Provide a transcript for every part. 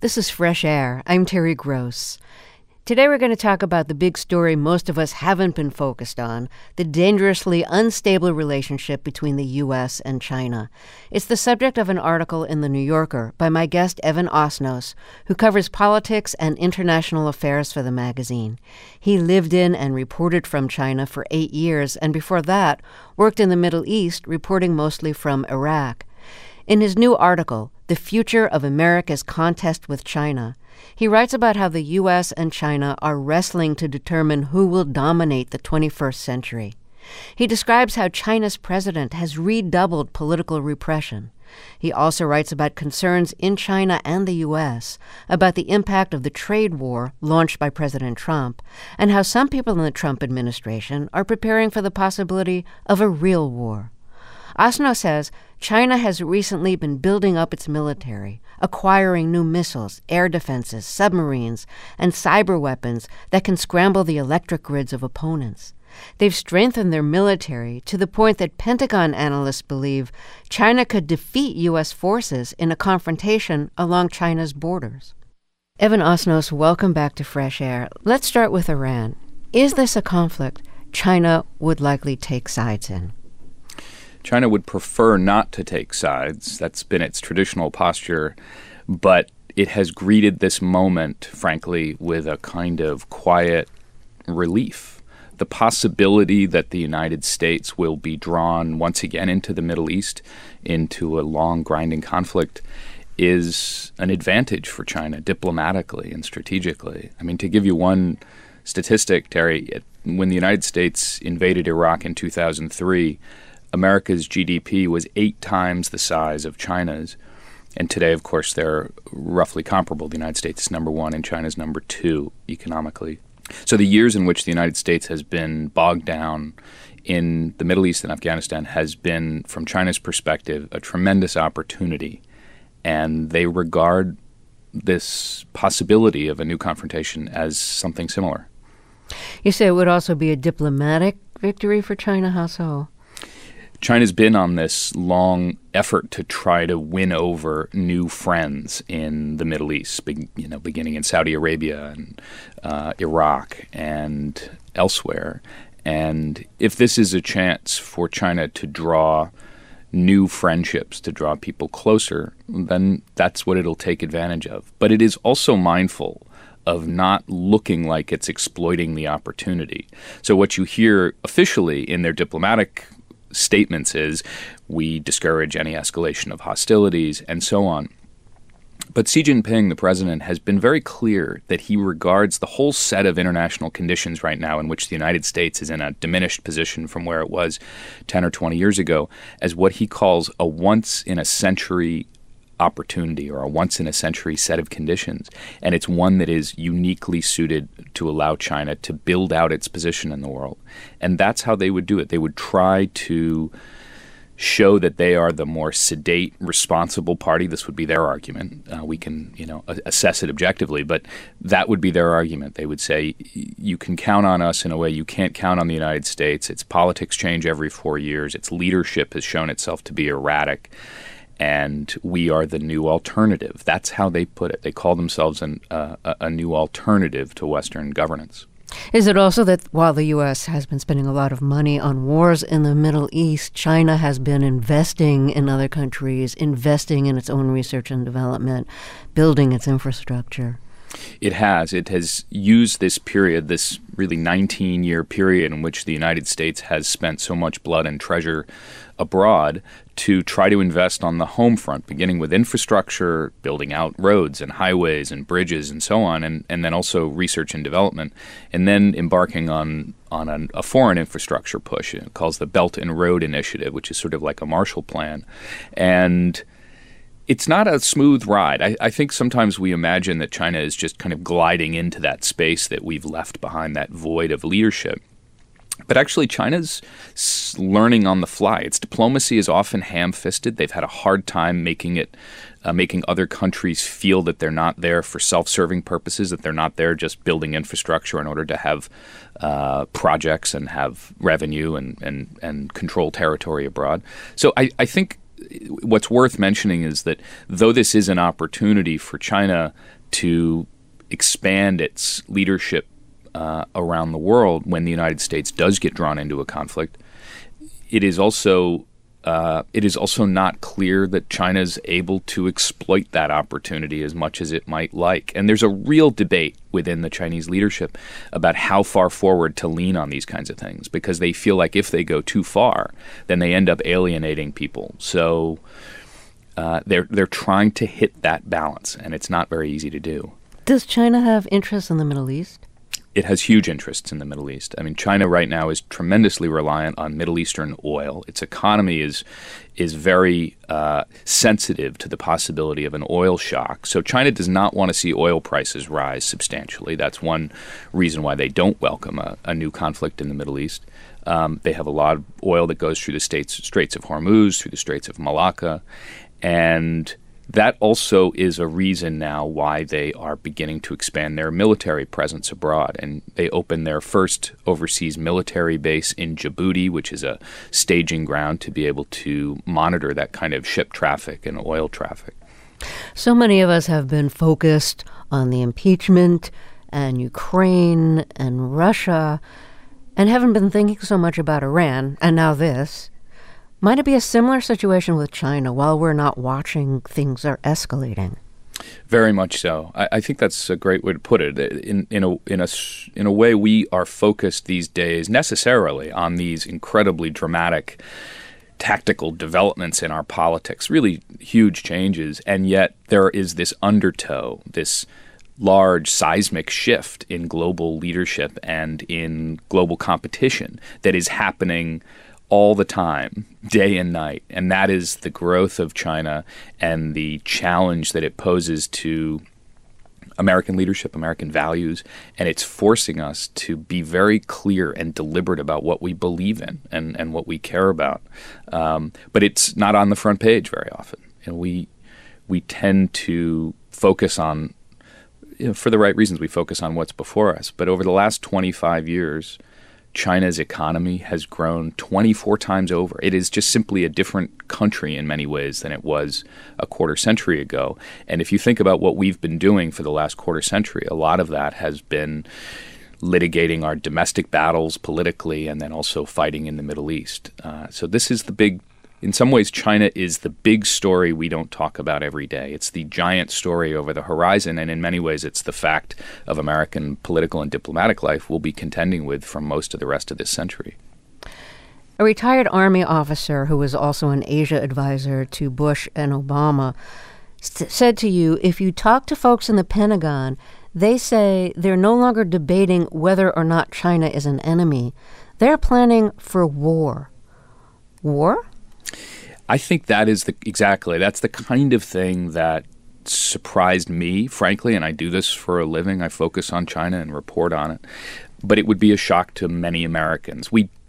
This is Fresh Air. I'm Terry Gross. Today we're going to talk about the big story most of us haven't been focused on, the dangerously unstable relationship between the U.S. and China. It's the subject of an article in The New Yorker by my guest Evan Osnos, who covers politics and international affairs for the magazine. He lived in and reported from China for 8 years, and before that, worked in the Middle East, reporting mostly from Iraq. In his new article, The Future of America's Contest with China, he writes about how the U.S. and China are wrestling to determine who will dominate the 21st century. He describes how China's president has redoubled political repression. He also writes about concerns in China and the U.S. about the impact of the trade war launched by President Trump, and how some people in the Trump administration are preparing for the possibility of a real war. Osnos says China has recently been building up its military, acquiring new missiles, air defenses, submarines, and cyber weapons that can scramble the electric grids of opponents. They've strengthened their military to the point that Pentagon analysts believe China could defeat U.S. forces in a confrontation along China's borders. Evan Osnos, welcome back to Fresh Air. Let's start with Iran. Is this a conflict China would likely take sides in? China would prefer not to take sides. That's been its traditional posture. But it has greeted this moment, frankly, with a kind of quiet relief. The possibility that the United States will be drawn once again into the Middle East, into a long, grinding conflict, is an advantage for China diplomatically and strategically. I mean, to give you one statistic, Terry, when the United States invaded Iraq in 2003, America's GDP was 8 times the size of China's. And today, of course, they're roughly comparable. The United States is number 1 and China's number 2 economically. So the years in which the United States has been bogged down in the Middle East and Afghanistan has been, from China's perspective, a tremendous opportunity. And they regard this possibility of a new confrontation as something similar. You say it would also be a diplomatic victory for China. How so? China's been on this long effort to try to win over new friends in the Middle East, beginning in Saudi Arabia and Iraq and elsewhere. And if this is a chance for China to draw new friendships, to draw people closer, then that's what it'll take advantage of. But it is also mindful of not looking like it's exploiting the opportunity. So what you hear officially in their diplomatic statements is we discourage any escalation of hostilities and so on. But Xi Jinping, the president, has been very clear that he regards the whole set of international conditions right now in which the United States is in a diminished position from where it was 10 or 20 years ago as what he calls a once-in-a-century opportunity or a once-in-a-century set of conditions. And it's one that is uniquely suited to allow China to build out its position in the world. And that's how they would do it. They would try to show that they are the more sedate, responsible party. This would be their argument. We can, assess it objectively, but that would be their argument. They would say, you can count on us in a way you can't count on the United States. Its politics change every 4 years. Its leadership has shown itself to be erratic. And we are the new alternative. That's how they put it. They call themselves a new alternative to Western governance. Is it also that while the U.S. has been spending a lot of money on wars in the Middle East, China has been investing in other countries, investing in its own research and development, building its infrastructure? It has. It has used this period, this really 19-year period in which the United States has spent so much blood and treasure abroad to try to invest on the home front, beginning with infrastructure, building out roads and highways and bridges and so on, and then also research and development, and then embarking on a foreign infrastructure push. It calls the Belt and Road Initiative, which is sort of like a Marshall Plan. And it's not a smooth ride. I think sometimes we imagine that China is just kind of gliding into that space that we've left behind, that void of leadership. But actually, China's learning on the fly. Its diplomacy is often ham-fisted. They've had a hard time making other countries feel that they're not there for self-serving purposes, that they're not there just building infrastructure in order to have projects and have revenue and control territory abroad. So I think what's worth mentioning is that though this is an opportunity for China to expand its leadership around the world when the United States does get drawn into a conflict, it is also not clear that China is able to exploit that opportunity as much as it might like. And there's a real debate within the Chinese leadership about how far forward to lean on these kinds of things, because they feel like if they go too far, then they end up alienating people. So they're trying to hit that balance, and it's not very easy to do. Does China have interests in the Middle East? It has huge interests in the Middle East. I mean, China right now is tremendously reliant on Middle Eastern oil. Its economy is very sensitive to the possibility of an oil shock. So China does not want to see oil prices rise substantially. That's one reason why they don't welcome a new conflict in the Middle East. They have a lot of oil that goes through the Straits of Hormuz, through the Straits of Malacca, and that also is a reason now why they are beginning to expand their military presence abroad. And they opened their first overseas military base in Djibouti, which is a staging ground to be able to monitor that kind of ship traffic and oil traffic. So many of us have been focused on the impeachment and Ukraine and Russia and haven't been thinking so much about Iran, and now this. Might it be a similar situation with China? While we're not watching, things are escalating. Very much so. I think that's a great way to put it. In a way, we are focused these days necessarily on these incredibly dramatic tactical developments in our politics, really huge changes, and yet there is this undertow, this large seismic shift in global leadership and in global competition that is happening all the time, day and night. And that is the growth of China and the challenge that it poses to American leadership, American values, and it's forcing us to be very clear and deliberate about what we believe in and what we care about. But it's not on the front page very often. And we tend to focus on, for the right reasons, we focus on what's before us. But over the last 25 years, China's economy has grown 24 times over. It is just simply a different country in many ways than it was a quarter century ago. And if you think about what we've been doing for the last quarter century, a lot of that has been litigating our domestic battles politically and then also fighting in the Middle East. So this is the big, in some ways, China is the big story we don't talk about every day. It's the giant story over the horizon, and in many ways it's the fact of American political and diplomatic life we'll be contending with for most of the rest of this century. A retired Army officer who was also an Asia advisor to Bush and Obama said to you, if you talk to folks in the Pentagon, they say they're no longer debating whether or not China is an enemy. They're planning for war. War? I think that is that's the kind of thing that surprised me, frankly, and I do this for a living. I focus on China and report on it. But it would be a shock to many Americans.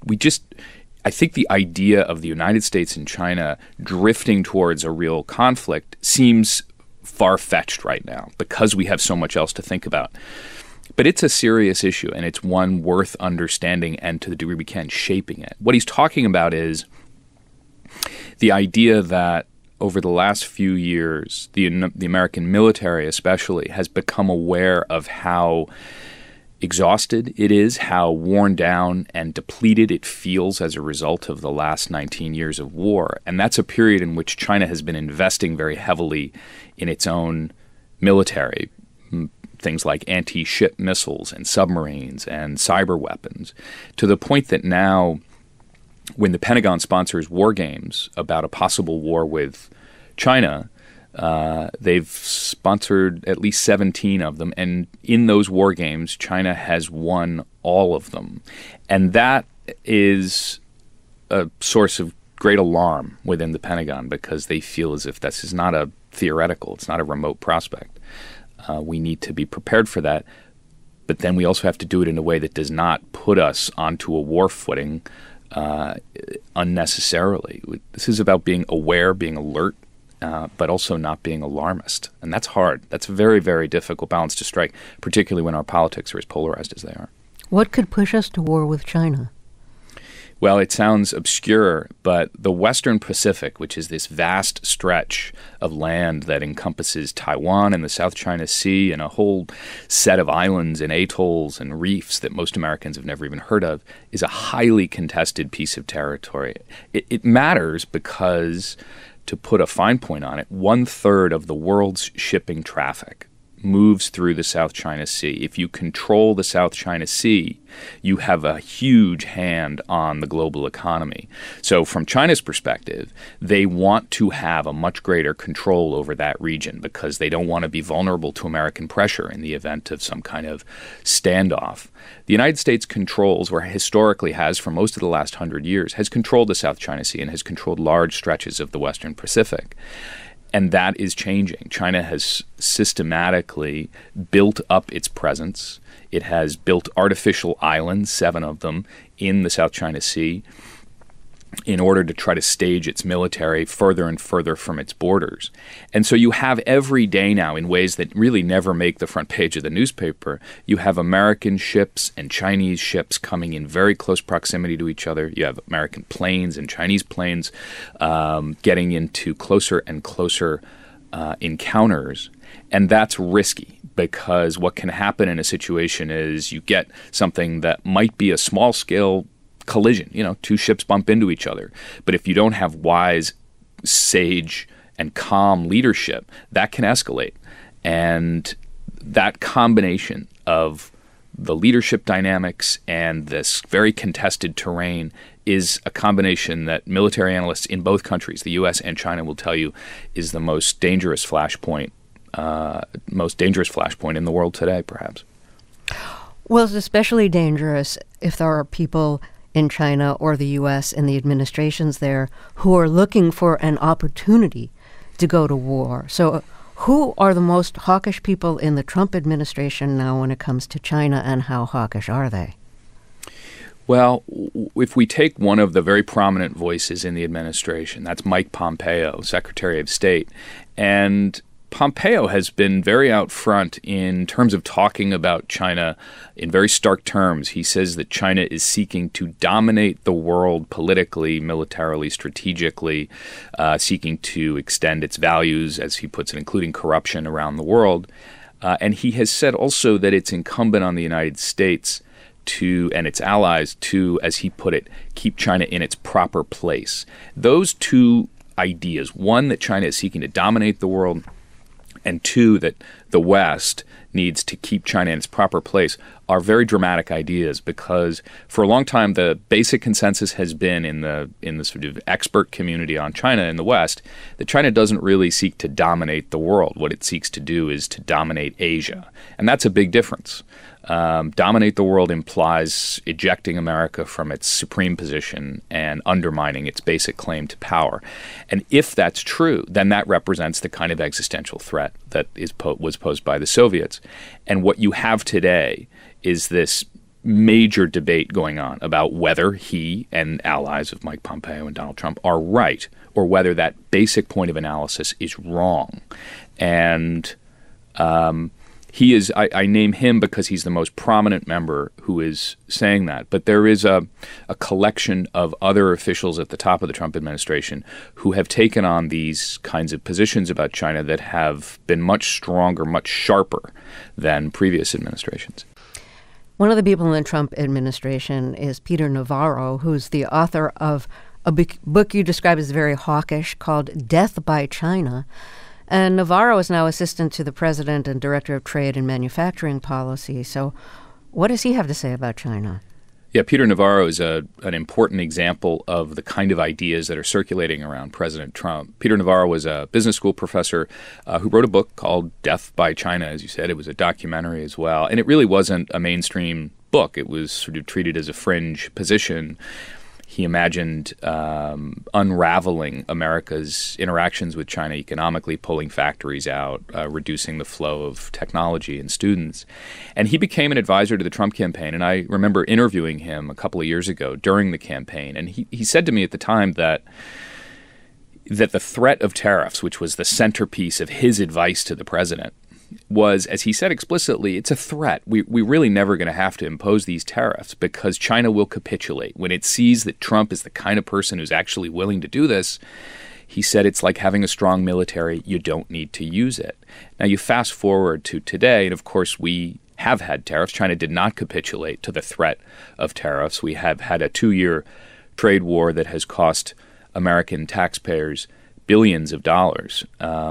I think the idea of the United States and China drifting towards a real conflict seems far-fetched right now because we have so much else to think about. But it's a serious issue, and it's one worth understanding and, to the degree we can, shaping it. What he's talking about is the idea that over the last few years, the American military especially has become aware of how exhausted it is, how worn down and depleted it feels as a result of the last 19 years of war. And that's a period in which China has been investing very heavily in its own military, things like anti-ship missiles and submarines and cyber weapons, to the point that now, when the Pentagon sponsors war games about a possible war with China, they've sponsored at least 17 of them. And in those war games, China has won all of them. And that is a source of great alarm within the Pentagon because they feel as if this is not a theoretical, it's not a remote prospect. We need to be prepared for that. But then we also have to do it in a way that does not put us onto a war footing unnecessarily. This is about being aware, being alert, but also not being alarmist. And that's hard. That's a very, very difficult balance to strike, particularly when our politics are as polarized as they are. What could push us to war with China? Well, it sounds obscure, but the Western Pacific, which is this vast stretch of land that encompasses Taiwan and the South China Sea and a whole set of islands and atolls and reefs that most Americans have never even heard of, is a highly contested piece of territory. It matters because, to put a fine point on it, 1/3 of the world's shipping traffic moves through the South China Sea. If you control the South China Sea, you have a huge hand on the global economy. So from China's perspective, they want to have a much greater control over that region because they don't want to be vulnerable to American pressure in the event of some kind of standoff. The United States controls, or historically has for most of the last 100 years, has controlled the South China Sea and has controlled large stretches of the Western Pacific. And that is changing. China has systematically built up its presence. It has built artificial islands, 7 of them, in the South China Sea in order to try to stage its military further and further from its borders. And so you have every day now, in ways that really never make the front page of the newspaper, you have American ships and Chinese ships coming in very close proximity to each other. You have American planes and Chinese planes getting into closer and closer encounters. And that's risky because what can happen in a situation is you get something that might be a small-scale collision, 2 ships bump into each other. But if you don't have wise, sage, and calm leadership, that can escalate. And that combination of the leadership dynamics and this very contested terrain is a combination that military analysts in both countries, the U.S. and China, will tell you is the most dangerous flashpoint in the world today, perhaps. Well, it's especially dangerous if there are people in China or the U.S. and the administrations there who are looking for an opportunity to go to war. So who are the most hawkish people in the Trump administration now when it comes to China, and how hawkish are they? Well, if we take one of the very prominent voices in the administration, that's Mike Pompeo, Secretary of State, and Pompeo has been very out front in terms of talking about China in very stark terms. He says that China is seeking to dominate the world politically, militarily, strategically, seeking to extend its values, as he puts it, including corruption around the world. And he has said also that it's incumbent on the United States and its allies to, as he put it, keep China in its proper place. Those two ideas, one, that China is seeking to dominate the world, and 2, that the West needs to keep China in its proper place, are very dramatic ideas because for a long time the basic consensus has been in the sort of expert community on China in the West that China doesn't really seek to dominate the world. What it seeks to do is to dominate Asia. And that's a big difference. Dominate the world implies ejecting America from its supreme position and undermining its basic claim to power. And if that's true, then that represents the kind of existential threat that was posed by the Soviets. And what you have today is this major debate going on about whether he and allies of Mike Pompeo and Donald Trump are right, or whether that basic point of analysis is wrong. And he is, I name him because he's the most prominent member who is saying that. But there is a collection of other officials at the top of the Trump administration who have taken on these kinds of positions about China that have been much stronger, much sharper than previous administrations. One of the people in the Trump administration is Peter Navarro, who's the author of a book you describe as very hawkish called Death by China. And Navarro is now assistant to the president and director of trade and manufacturing policy. So what does he have to say about China? Yeah, Peter Navarro is an important example of the kind of ideas that are circulating around President Trump. Peter Navarro was a business school professor who wrote a book called Death by China, as you said. It was a documentary as well. And it really wasn't a mainstream book. It was sort of treated as a fringe position. He imagined unraveling America's interactions with China economically, pulling factories out, reducing the flow of technology and students. And he became an advisor to the Trump campaign. And I remember interviewing him a couple of years ago during the campaign. And he said to me at the time that the threat of tariffs, which was the centerpiece of his advice to the president, was, as he said explicitly, it's a threat. We're really never going to have to impose these tariffs because China will capitulate. When it sees that Trump is the kind of person who's actually willing to do this, he said it's like having a strong military. You don't need to use it. Now, you fast forward to today, and of course we have had tariffs. China did not capitulate to the threat of tariffs. We have had a 2-year trade war that has cost American taxpayers billions of dollars.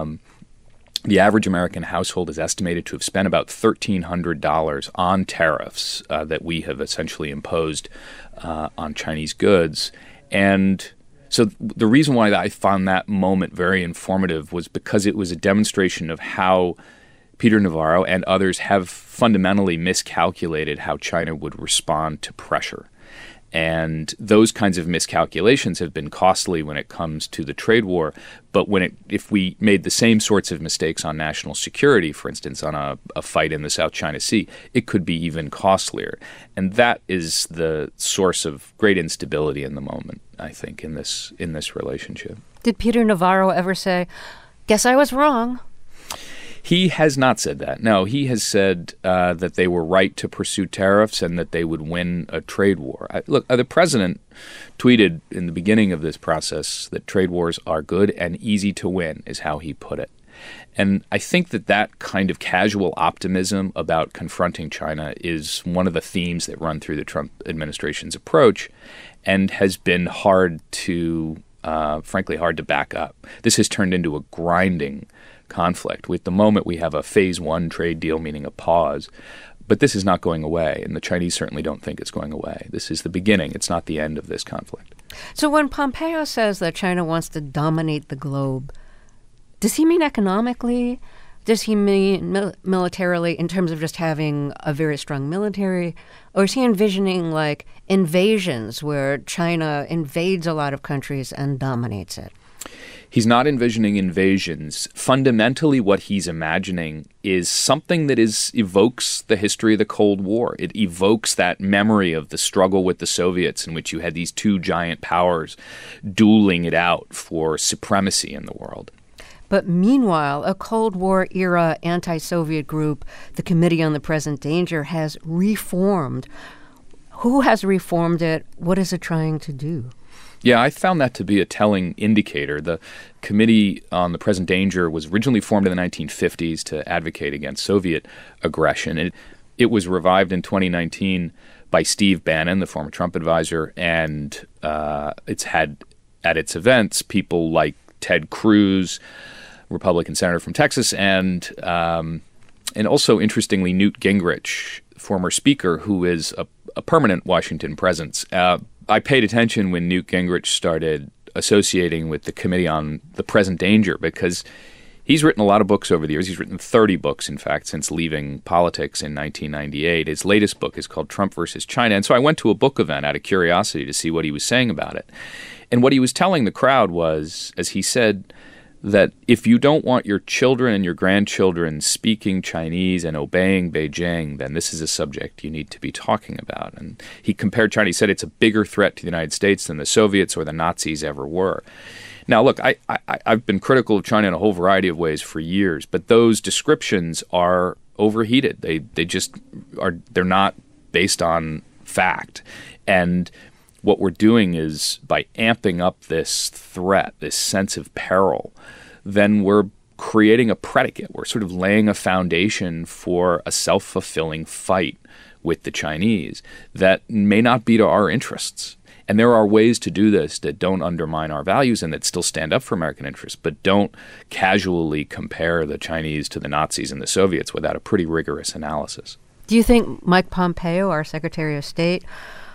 The average American household is estimated to have spent about $1,300 on tariffs that we have essentially imposed on Chinese goods. And so the reason why I found that moment very informative was because it was a demonstration of how Peter Navarro and others have fundamentally miscalculated how China would respond to pressure. And those kinds of miscalculations have been costly when it comes to the trade war. But if we made the same sorts of mistakes on national security, for instance, on a fight in the South China Sea, it could be even costlier. And that is the source of great instability in the moment, I think, in this relationship. Did Peter Navarro ever say, "Guess I was wrong"? He has not said that. No, he has said that they were right to pursue tariffs and that they would win a trade war. Look, the president tweeted in the beginning of this process that trade wars are good and easy to win, is how he put it. And I think that kind of casual optimism about confronting China is one of the themes that run through the Trump administration's approach and has been frankly hard to back up. This has turned into a grinding conflict. With the moment we have a phase 1 trade deal, meaning a pause, but this is not going away, and the Chinese certainly don't think it's going away. This is the beginning. It's not the end of this conflict. So when Pompeo says that China wants to dominate the globe, does he mean economically? Does he mean militarily in terms of just having a very strong military? Or is he envisioning like invasions where China invades a lot of countries and dominates it? He's not envisioning invasions. Fundamentally, what he's imagining is something that evokes the history of the Cold War. It evokes that memory of the struggle with the Soviets in which you had these two giant powers dueling it out for supremacy in the world. But meanwhile, a Cold War-era anti-Soviet group, the Committee on the Present Danger, has reformed. Who has reformed it? What is it trying to do? Yeah, I found that to be a telling indicator. The Committee on the Present Danger was originally formed in the 1950s to advocate against Soviet aggression. It was revived in 2019 by Steve Bannon, the former Trump advisor, and it's had at its events people like Ted Cruz, Republican senator from Texas, and also, interestingly, Newt Gingrich, former speaker, who is a permanent Washington presence. I paid attention when Newt Gingrich started associating with the Committee on the Present Danger because he's written a lot of books over the years. He's written 30 books, in fact, since leaving politics in 1998. His latest book is called Trump versus China. And so I went to a book event out of curiosity to see what he was saying about it. And what he was telling the crowd was, as he said, that if you don't want your children and your grandchildren speaking Chinese and obeying Beijing, then this is a subject you need to be talking about. And he compared China. He said it's a bigger threat to the United States than the Soviets or the Nazis ever were. Now, look, I've been critical of China in a whole variety of ways for years, but those descriptions are overheated. They just are. They're not based on fact. And what we're doing is, by amping up this threat, this sense of peril, then we're creating a predicate. We're sort of laying a foundation for a self-fulfilling fight with the Chinese that may not be to our interests. And there are ways to do this that don't undermine our values and that still stand up for American interests, but don't casually compare the Chinese to the Nazis and the Soviets without a pretty rigorous analysis. Do you think Mike Pompeo, our Secretary of State,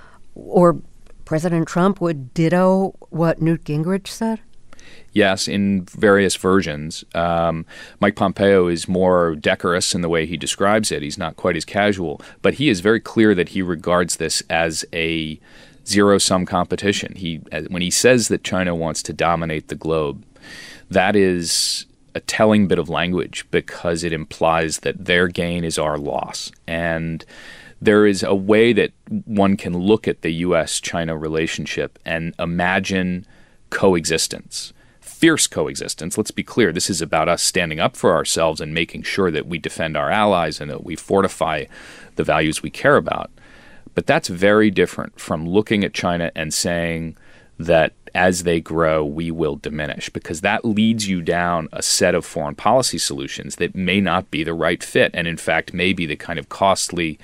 or President Trump would ditto what Newt Gingrich said? Yes, in various versions. Mike Pompeo is more decorous in the way he describes it. He's not quite as casual, but he is very clear that he regards this as a zero-sum competition. When he says that China wants to dominate the globe, that is a telling bit of language because it implies that their gain is our loss. And there is a way that one can look at the U.S.-China relationship and imagine coexistence, fierce coexistence. Let's be clear. This is about us standing up for ourselves and making sure that we defend our allies and that we fortify the values we care about. But that's very different from looking at China and saying that as they grow, we will diminish, because that leads you down a set of foreign policy solutions that may not be the right fit, and in fact may be the kind of costly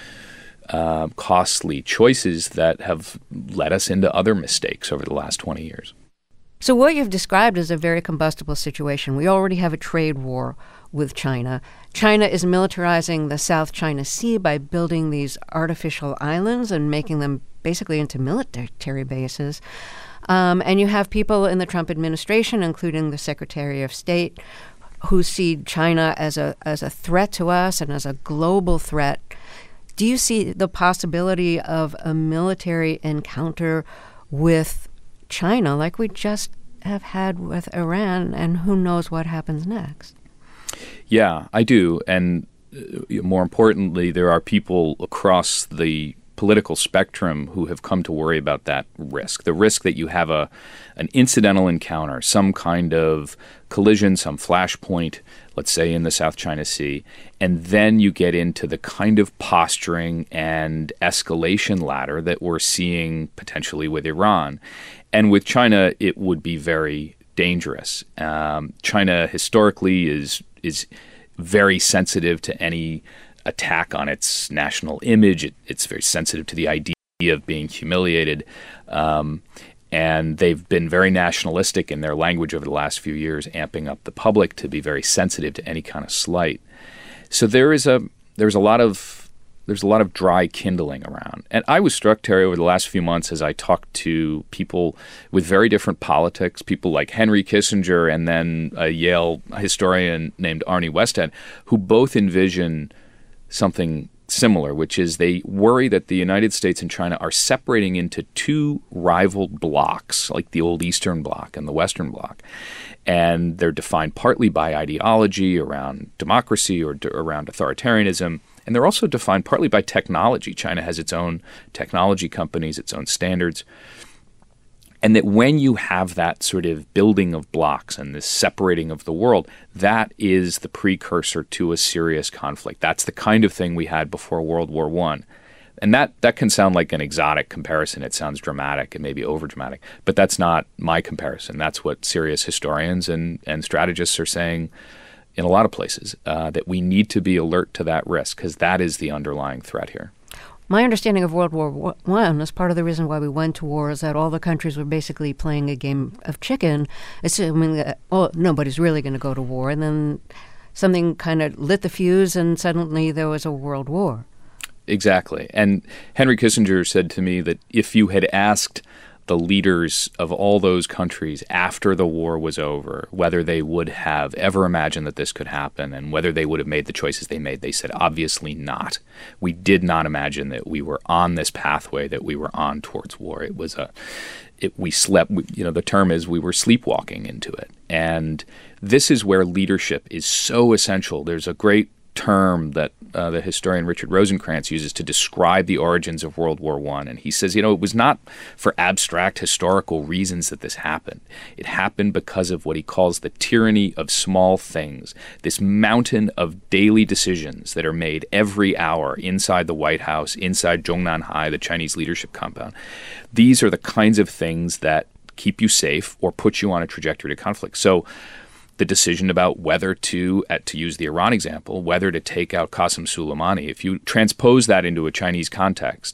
choices that have led us into other mistakes over the last 20 years. So what you've described is a very combustible situation. We already have a trade war with China. China is militarizing the South China Sea by building these artificial islands and making them basically into military bases. And you have people in the Trump administration, including the Secretary of State, who see China as a threat to us and as a global threat. Do you see the possibility of a military encounter with China like we just have had with Iran, and who knows what happens next? Yeah, I do. And more importantly, there are people across the political spectrum who have come to worry about that risk. The risk that you have an incidental encounter, some kind of collision, some flashpoint, let's say in the South China Sea, and then you get into the kind of posturing and escalation ladder that we're seeing potentially with Iran. And with China, it would be very dangerous. China historically is very sensitive to any attack on its national image. It's very sensitive to the idea of being humiliated. And they've been very nationalistic in their language over the last few years, amping up the public to be very sensitive to any kind of slight. So there's a lot of dry kindling around. And I was struck, Terry, over the last few months as I talked to people with very different politics, people like Henry Kissinger and then a Yale historian named Arnie Westhead, who both envision something similar, which is they worry that the United States and China are separating into two rival blocks, like the old Eastern Bloc and the Western Bloc. And they're defined partly by ideology around democracy or around authoritarianism. And they're also defined partly by technology. China has its own technology companies, its own standards. And that when you have that sort of building of blocks and this separating of the world, that is the precursor to a serious conflict. That's the kind of thing we had before World War I. And that can sound like an exotic comparison. It sounds dramatic and maybe overdramatic. But that's not my comparison. That's what serious historians and strategists are saying in a lot of places, that we need to be alert to that risk because that is the underlying threat here. My understanding of World War I is part of the reason why we went to war is that all the countries were basically playing a game of chicken, assuming that, nobody's really going to go to war. And then something kind of lit the fuse and suddenly there was a world war. Exactly. And Henry Kissinger said to me that if you had asked the leaders of all those countries after the war was over whether they would have ever imagined that this could happen and whether they would have made the choices they made, they said, obviously not. We did not imagine that we were on this pathway, that we were on towards war. It was the term is we were sleepwalking into it. And this is where leadership is so essential. There's a great term that the historian Richard Rosenkranz uses to describe the origins of World War I. And he says, it was not for abstract historical reasons that this happened. It happened because of what he calls the tyranny of small things, this mountain of daily decisions that are made every hour inside the White House, inside Zhongnanhai, the Chinese leadership compound. These are the kinds of things that keep you safe or put you on a trajectory to conflict. So the decision about whether to use the Iran example, whether to take out Qasem Soleimani, if you transpose that into a Chinese context,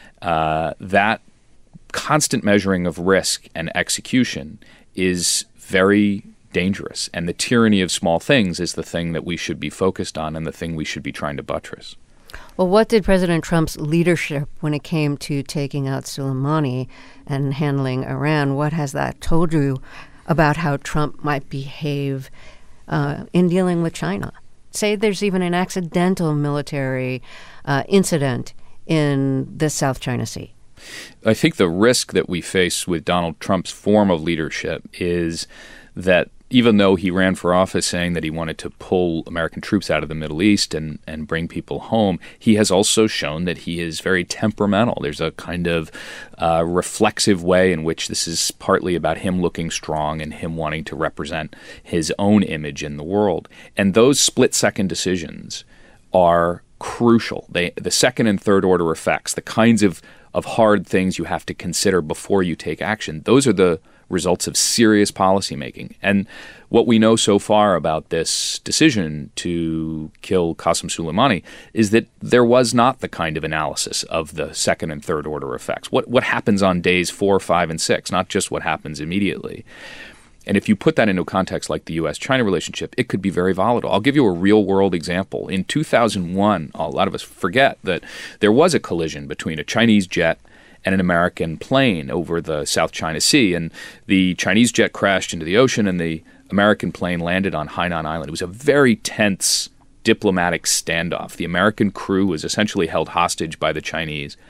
that constant measuring of risk and execution is very dangerous. And the tyranny of small things is the thing that we should be focused on and the thing we should be trying to buttress. Well, what did President Trump's leadership when it came to taking out Soleimani and handling Iran, what has that told you about how Trump might behave in dealing with China? Say there's even an accidental military incident in the South China Sea. I think the risk that we face with Donald Trump's form of leadership is that even though he ran for office saying that he wanted to pull American troops out of the Middle East and bring people home, he has also shown that he is very temperamental. There's a kind of reflexive way in which this is partly about him looking strong and him wanting to represent his own image in the world. And those split-second decisions are crucial. The second and third order effects, the kinds of hard things you have to consider before you take action, those are the results of serious policymaking. And what we know so far about this decision to kill Qasem Soleimani is that there was not the kind of analysis of the second and third order effects. What happens on days 4, 5, and 6, not just what happens immediately. And if you put that into a context like the U.S.-China relationship, it could be very volatile. I'll give you a real-world example. In 2001, a lot of us forget that there was a collision between a Chinese jet and an American plane over the South China Sea. And the Chinese jet crashed into the ocean, and the American plane landed on Hainan Island. It was a very tense diplomatic standoff. The American crew was essentially held hostage by the Chinese.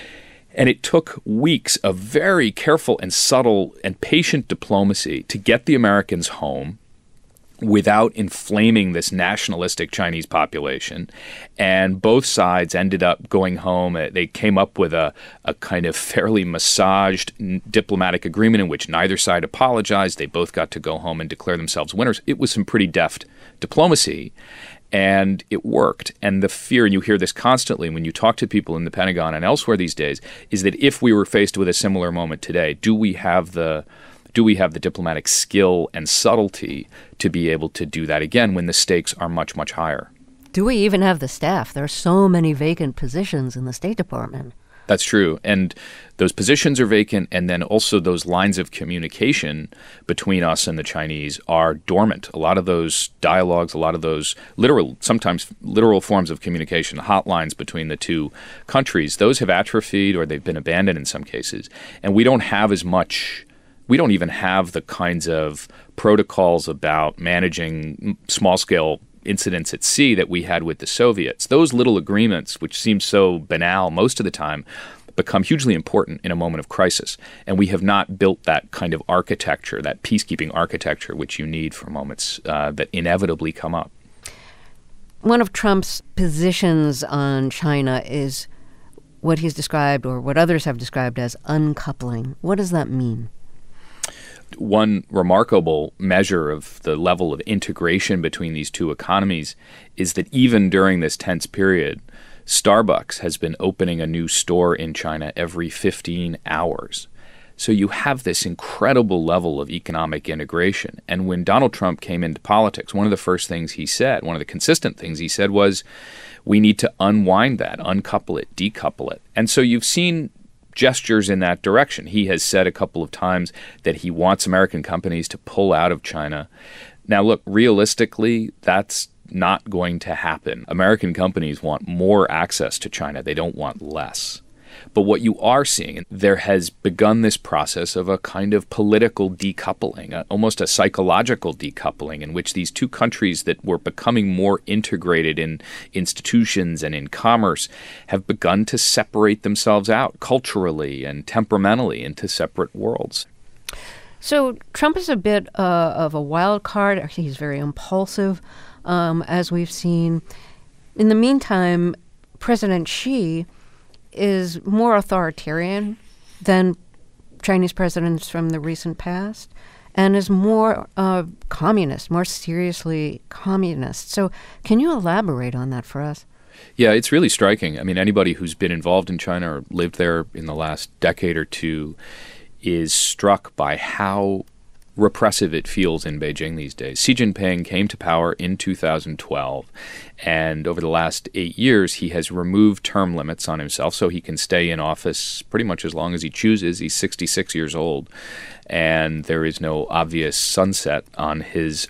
And it took weeks of very careful and subtle and patient diplomacy to get the Americans home without inflaming this nationalistic Chinese population. And both sides ended up going home. They came up with a kind of fairly massaged diplomatic agreement in which neither side apologized. They both got to go home and declare themselves winners. It was some pretty deft diplomacy. And it worked. And the fear, and you hear this constantly when you talk to people in the Pentagon and elsewhere these days, is that if we were faced with a similar moment today, do we have the diplomatic skill and subtlety to be able to do that again when the stakes are much, much higher? Do we even have the staff? There are so many vacant positions in the State Department. That's true. And those positions are vacant, and then also those lines of communication between us and the Chinese are dormant. A lot of those dialogues, a lot of those sometimes literal forms of communication, hotlines between the two countries, those have atrophied or they've been abandoned in some cases. And we don't even have the kinds of protocols about managing small-scale incidents at sea that we had with the Soviets. Those little agreements, which seem so banal most of the time, become hugely important in a moment of crisis. And we have not built that kind of architecture, that peacekeeping architecture, which you need for moments that inevitably come up. One of Trump's positions on China is what he's described, or what others have described, as uncoupling. What does that mean? One remarkable measure of the level of integration between these two economies is that even during this tense period, Starbucks has been opening a new store in China every 15 hours. So you have this incredible level of economic integration. And when Donald Trump came into politics, one of the first things he said, one of the consistent things he said was, we need to unwind that, uncouple it, decouple it. And so you've seen gestures in that direction. He has said a couple of times that he wants American companies to pull out of China. Now, look, realistically, that's not going to happen. American companies want more access to China. They don't want less. But what you are seeing, there has begun this process of a kind of political decoupling, almost a psychological decoupling, in which these two countries that were becoming more integrated in institutions and in commerce have begun to separate themselves out culturally and temperamentally into separate worlds. So Trump is a bit of a wild card. He's very impulsive, as we've seen. In the meantime, President Xi is more authoritarian than Chinese presidents from the recent past, and is more communist, more seriously communist. So can you elaborate on that for us? Yeah, it's really striking. I mean, anybody who's been involved in China or lived there in the last decade or two is struck by how repressive it feels in Beijing these days. Xi Jinping came to power in 2012, and over the last 8 years, he has removed term limits on himself so he can stay in office pretty much as long as he chooses. He's 66 years old, and there is no obvious sunset on his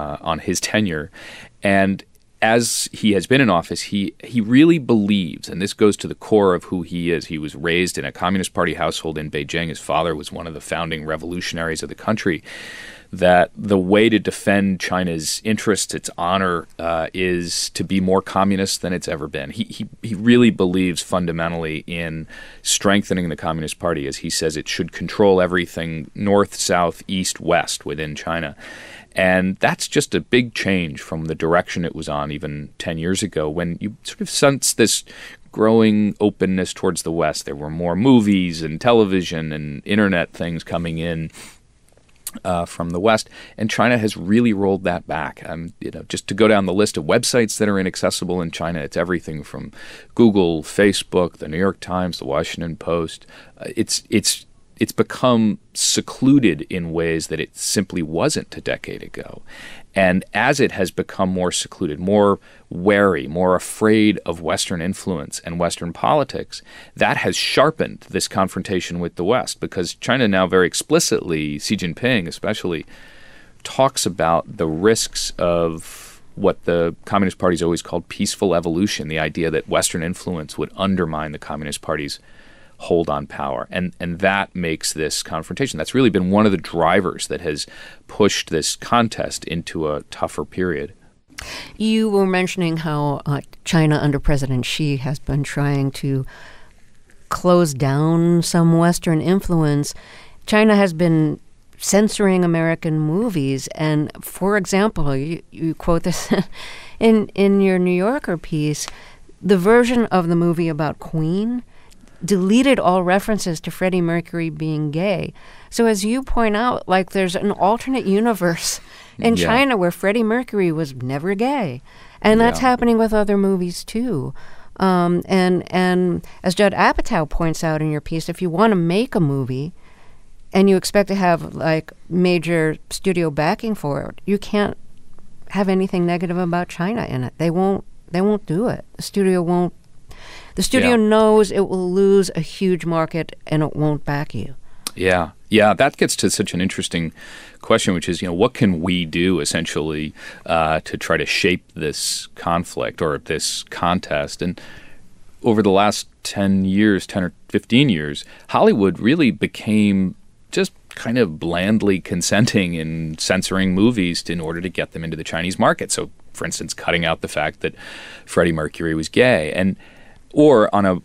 tenure. And as he has been in office, he really believes, and this goes to the core of who he is. He was raised in a Communist Party household in Beijing. His father was one of the founding revolutionaries of the country, that the way to defend China's interests, its honor, is to be more communist than it's ever been. He really believes fundamentally in strengthening the Communist Party. As he says, it should control everything north, south, east, west within China. And that's just a big change from the direction it was on even 10 years ago, when you sort of sense this growing openness towards the West. There were more movies and television and internet things coming in from the West, and China has really rolled that back. Just to go down the list of websites that are inaccessible in China, it's everything from Google, Facebook, the New York Times, the Washington Post. It's become secluded in ways that it simply wasn't a decade ago. And as it has become more secluded, more wary, more afraid of Western influence and Western politics, that has sharpened this confrontation with the West, because China now very explicitly, Xi Jinping especially, talks about the risks of what the Communist Party's always called peaceful evolution, the idea that Western influence would undermine the Communist Party's hold on power. And that makes this confrontation. That's really been one of the drivers that has pushed this contest into a tougher period. You were mentioning how China under President Xi has been trying to close down some Western influence. China has been censoring American movies. And for example, you quote this in your New Yorker piece, the version of the movie about Queen deleted all references to Freddie Mercury being gay. So as you point out, like, there's an alternate universe in China where Freddie Mercury was never gay. And that's happening with other movies too. And as Judd Apatow points out in your piece, if you want to make a movie and you expect to have like major studio backing for it, you can't have anything negative about China in it. They won't do it. The studio won't. The studio knows it will lose a huge market and it won't back you. Yeah. That gets to such an interesting question, which is, what can we do essentially to try to shape this conflict or this contest? And over the last 10 or 15 years, Hollywood really became just kind of blandly consenting in censoring movies in order to get them into the Chinese market. So, for instance, cutting out the fact that Freddie Mercury was gay. Or on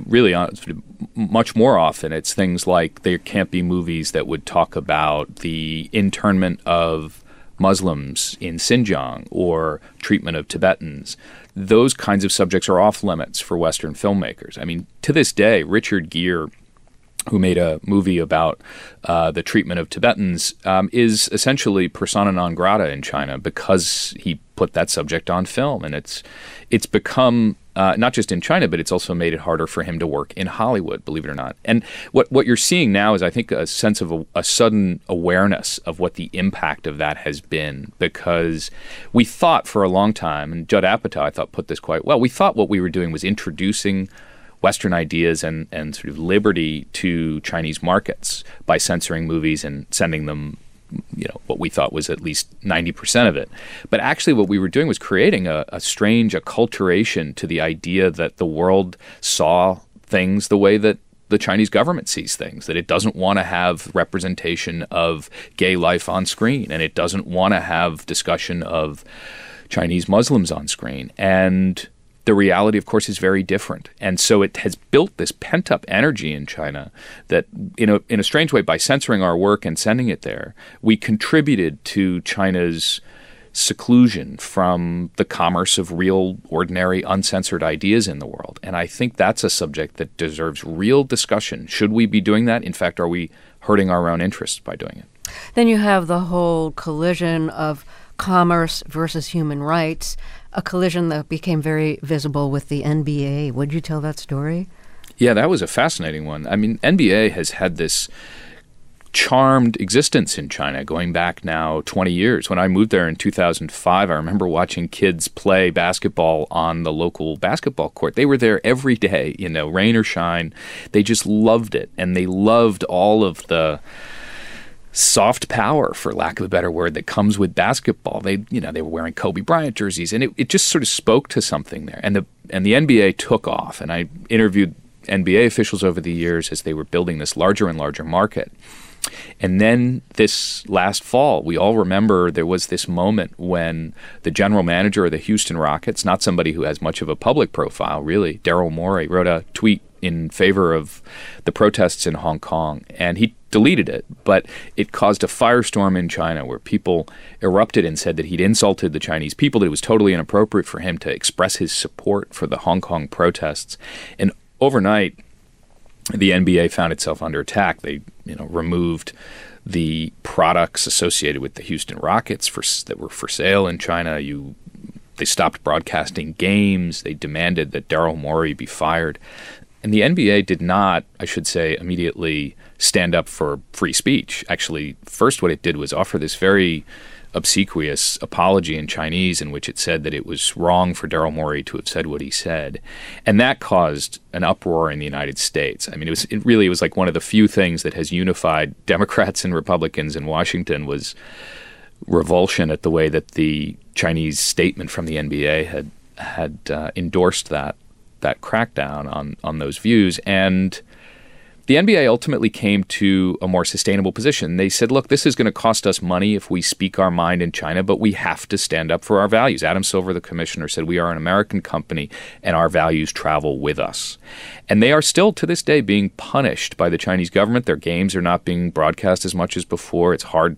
much more often, it's things like there can't be movies that would talk about the internment of Muslims in Xinjiang or treatment of Tibetans. Those kinds of subjects are off limits for Western filmmakers. I mean, to this day, Richard Gere, who made a movie about the treatment of Tibetans, is essentially persona non grata in China because he put that subject on film. And it's become, not just in China, but it's also made it harder for him to work in Hollywood, believe it or not. And what you're seeing now is, I think, a sense of a sudden awareness of what the impact of that has been, because we thought for a long time, and Judd Apatow, I thought, put this quite well, we thought what we were doing was introducing Western ideas and sort of liberty to Chinese markets by censoring movies and sending them, what we thought was at least 90% of it. But actually what we were doing was creating a strange acculturation to the idea that the world saw things the way that the Chinese government sees things, that it doesn't want to have representation of gay life on screen, and it doesn't want to have discussion of Chinese Muslims on screen. And the reality, of course, is very different. And so it has built this pent-up energy in China that, in a strange way, by censoring our work and sending it there, we contributed to China's seclusion from the commerce of real, ordinary, uncensored ideas in the world. And I think that's a subject that deserves real discussion. Should we be doing that? In fact, are we hurting our own interests by doing it? Then you have the whole collision of commerce versus human rights, a collision that became very visible with the NBA. Would you tell that story? Yeah, that was a fascinating one. I mean, NBA has had this charmed existence in China going back now 20 years. When I moved there in 2005, I remember watching kids play basketball on the local basketball court. They were there every day, rain or shine. They just loved it, and they loved all of the soft power, for lack of a better word, that comes with basketball. They were wearing Kobe Bryant jerseys, and it just sort of spoke to something there. And the NBA took off, and I interviewed NBA officials over the years as they were building this larger and larger market. And then this last fall, we all remember there was this moment when the general manager of the Houston Rockets, not somebody who has much of a public profile, really, Daryl Morey, wrote a tweet in favor of the protests in Hong Kong. And he deleted it, but it caused a firestorm in China where people erupted and said that he'd insulted the Chinese people, that it was totally inappropriate for him to express his support for the Hong Kong protests. And overnight, the NBA found itself under attack. They, removed the products associated with the Houston Rockets that were for sale in China. They stopped broadcasting games. They demanded that Daryl Morey be fired. And the NBA did not, I should say, immediately stand up for free speech. Actually, first what it did was offer this very obsequious apology in Chinese in which it said that it was wrong for Daryl Morey to have said what he said. And that caused an uproar in the United States. I mean, it really was like one of the few things that has unified Democrats and Republicans in Washington was revulsion at the way that the Chinese statement from the NBA had endorsed that crackdown on those views. And the NBA ultimately came to a more sustainable position. They said, look, this is going to cost us money if we speak our mind in China, but we have to stand up for our values. Adam Silver, the commissioner, said we are an American company and our values travel with us. And they are still, to this day, being punished by the Chinese government. Their games are not being broadcast as much as before. It's harder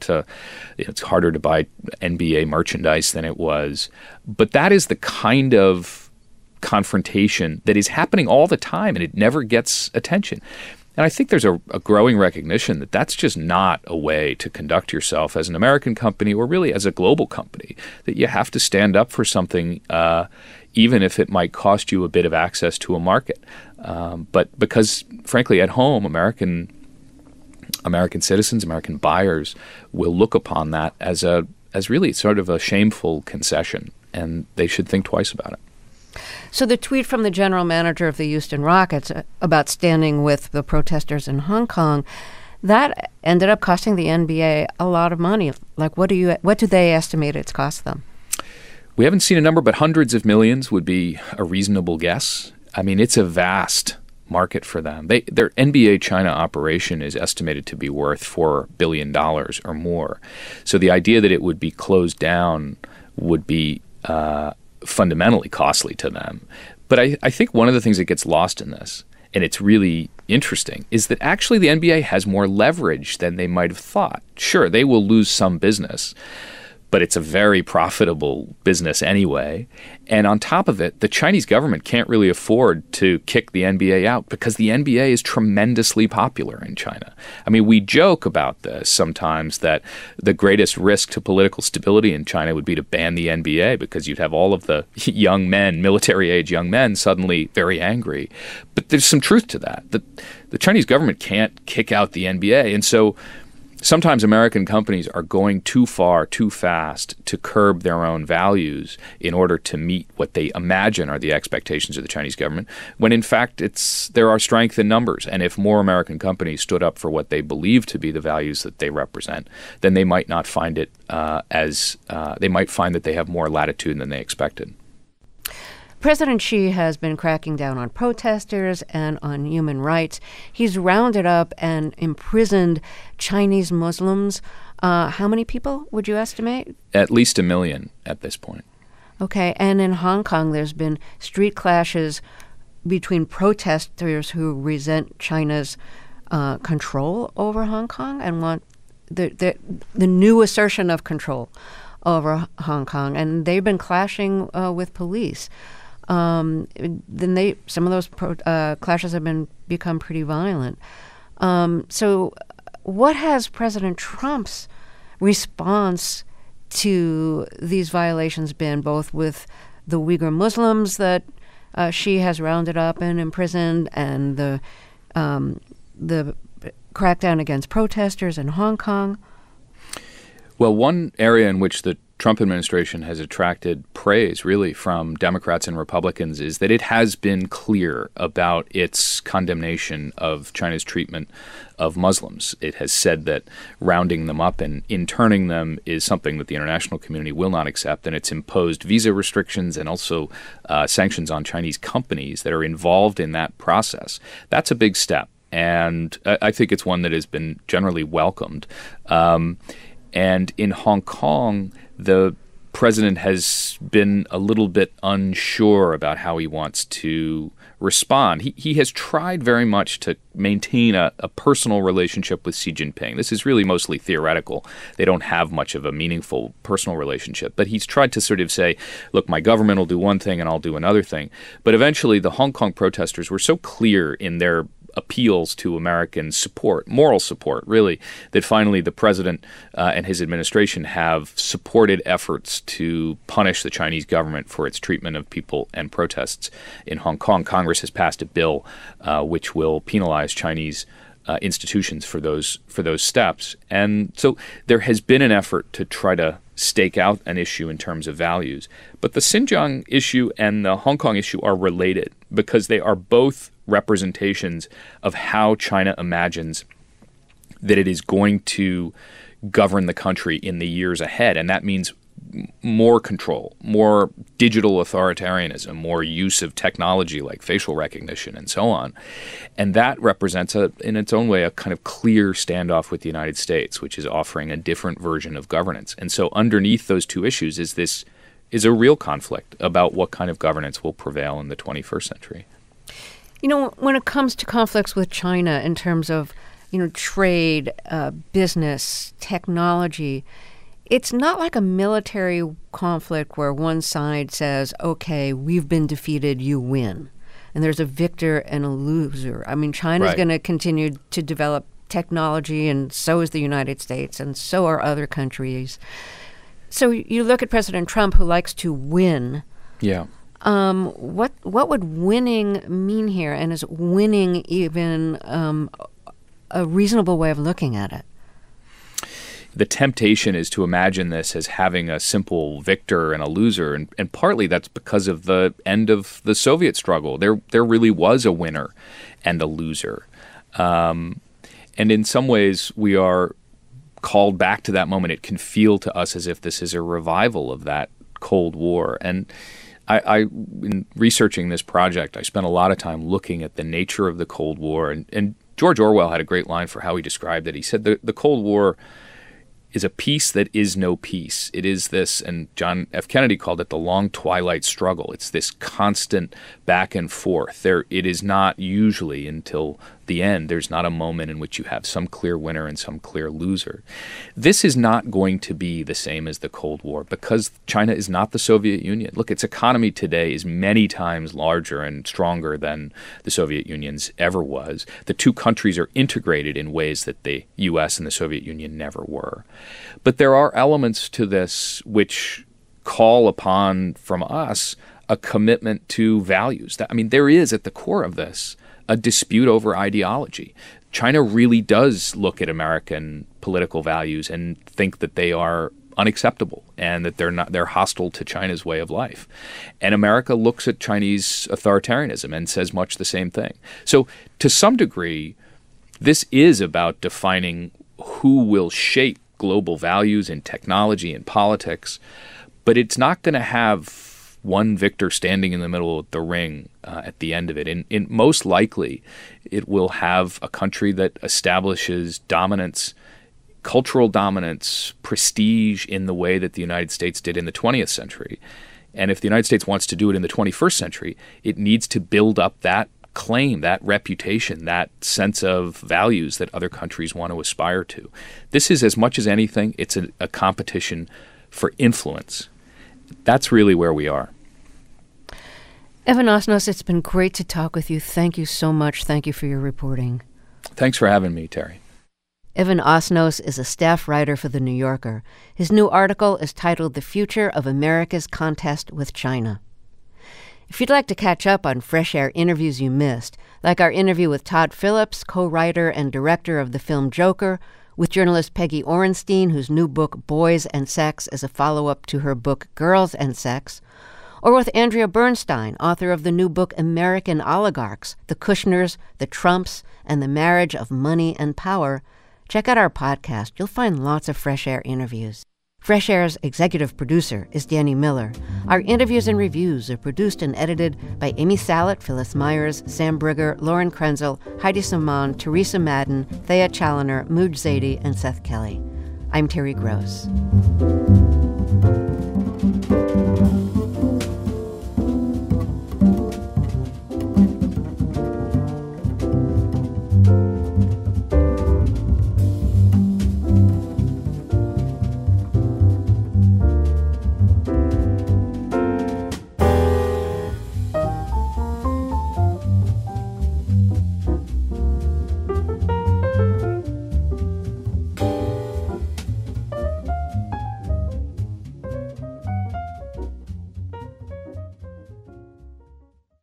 to buy NBA merchandise than it was. But that is the kind of confrontation that is happening all the time, and it never gets attention. And I think there's a growing recognition that that's just not a way to conduct yourself as an American company or really as a global company, that you have to stand up for something even if it might cost you a bit of access to a market. But because, frankly, at home, American citizens, American buyers will look upon that as really sort of a shameful concession, and they should think twice about it. So the tweet from the general manager of the Houston Rockets about standing with the protesters in Hong Kong, that ended up costing the NBA a lot of money. Like, what do they estimate it's cost them? We haven't seen a number, but hundreds of millions would be a reasonable guess. I mean, it's a vast market for them. Their NBA China operation is estimated to be worth $4 billion or more. So the idea that it would be closed down would be fundamentally costly to them. But I think one of the things that gets lost in this, and it's really interesting, is that actually the NBA has more leverage than they might have thought. Sure, they will lose some business, but it's a very profitable business anyway. And on top of it, the Chinese government can't really afford to kick the NBA out because the NBA is tremendously popular in China. I mean, we joke about this sometimes, that the greatest risk to political stability in China would be to ban the NBA because you'd have all of the young men, military-age young men, suddenly very angry. But there's some truth to that. The Chinese government can't kick out the NBA. And so sometimes American companies are going too far, too fast to curb their own values in order to meet what they imagine are the expectations of the Chinese government, when in fact there are strength in numbers. And if more American companies stood up for what they believe to be the values that they represent, then they might not find it they might find that they have more latitude than they expected. President Xi has been cracking down on protesters and on human rights. He's rounded up and imprisoned Chinese Muslims. How many people would you estimate? At least 1 million at this point. Okay. And in Hong Kong, there's been street clashes between protesters who resent China's control over Hong Kong and want the new assertion of control over Hong Kong. And they've been clashing with police. Some of those clashes have become pretty violent. So what has President Trump's response to these violations been, both with the Uyghur Muslims that Xi has rounded up and imprisoned, and the crackdown against protesters in Hong Kong? Well, one area in which the Trump administration has attracted praise, really, from Democrats and Republicans is that it has been clear about its condemnation of China's treatment of Muslims. It has said that rounding them up and interning them is something that the international community will not accept, and it's imposed visa restrictions and also sanctions on Chinese companies that are involved in that process. That's a big step, and I think it's one that has been generally welcomed. And in Hong Kong, the president has been a little bit unsure about how he wants to respond. He has tried very much to maintain a personal relationship with Xi Jinping. This is really mostly theoretical. They don't have much of a meaningful personal relationship. But he's tried to sort of say, look, my government will do one thing and I'll do another thing. But eventually the Hong Kong protesters were so clear in their appeals to American support, moral support, really, that finally the president and his administration have supported efforts to punish the Chinese government for its treatment of people and protests in Hong Kong. Congress has passed a bill which will penalize Chinese institutions for those steps. And so there has been an effort to try to stake out an issue in terms of values. But the Xinjiang issue and the Hong Kong issue are related because they are both representations of how China imagines that it is going to govern the country in the years ahead. And that means more control, more digital authoritarianism, more use of technology like facial recognition and so on. And that represents, in its own way, a kind of clear standoff with the United States, which is offering a different version of governance. And so underneath those two issues is a real conflict about what kind of governance will prevail in the 21st century. You know, when it comes to conflicts with China in terms of, trade, business, technology, it's not like a military conflict where one side says, okay, we've been defeated, you win. And there's a victor and a loser. I mean, China's going to continue to develop technology, and so is the United States, and so are other countries. So you look at President Trump, who likes to win. Yeah. What would winning mean here? And is winning even a reasonable way of looking at it? The temptation is to imagine this as having a simple victor and a loser, and partly that's because of the end of the Soviet struggle. There really was a winner and a loser. And in some ways, we are called back to that moment. It can feel to us as if this is a revival of that Cold War. And in researching this project, I spent a lot of time looking at the nature of the Cold War. And George Orwell had a great line for how he described it. He said the Cold War is a peace that is no peace. It is this, and John F. Kennedy called it the long twilight struggle. It's this constant back and forth. It is not usually until the end. There's not a moment in which you have some clear winner and some clear loser. This is not going to be the same as the Cold War because China is not the Soviet Union. Look, its economy today is many times larger and stronger than the Soviet Union's ever was. The two countries are integrated in ways that the U.S. and the Soviet Union never were. But there are elements to this which call upon from us a commitment to values. There is at the core of this a dispute over ideology. China really does look at American political values and think that they are unacceptable and that they're hostile to China's way of life. And America looks at Chinese authoritarianism and says much the same thing. So to some degree, this is about defining who will shape global values in technology and politics, but it's not going to have one victor standing in the middle of the ring at the end of it. And most likely, it will have a country that establishes dominance, cultural dominance, prestige in the way that the United States did in the 20th century. And if the United States wants to do it in the 21st century, it needs to build up that claim, that reputation, that sense of values that other countries want to aspire to. This is, as much as anything, it's a competition for influence. That's really where we are. Evan Osnos, it's been great to talk with you. Thank you so much. Thank you for your reporting. Thanks for having me, Terry. Evan Osnos is a staff writer for The New Yorker. His new article is titled The Future of America's Contest with China. If you'd like to catch up on Fresh Air interviews you missed, like our interview with Todd Phillips, co-writer and director of the film Joker, with journalist Peggy Orenstein, whose new book Boys and Sex is a follow-up to her book Girls and Sex, or with Andrea Bernstein, author of the new book American Oligarchs, The Kushners, the Trumps, and the Marriage of Money and Power, check out our podcast. You'll find lots of Fresh Air interviews. Fresh Air's executive producer is Danny Miller. Our interviews and reviews are produced and edited by Amy Salet, Phyllis Myers, Sam Brigger, Lauren Krenzel, Heidi Saman, Teresa Madden, Thea Challoner, Mooj Zadie, and Seth Kelly. I'm Terry Gross.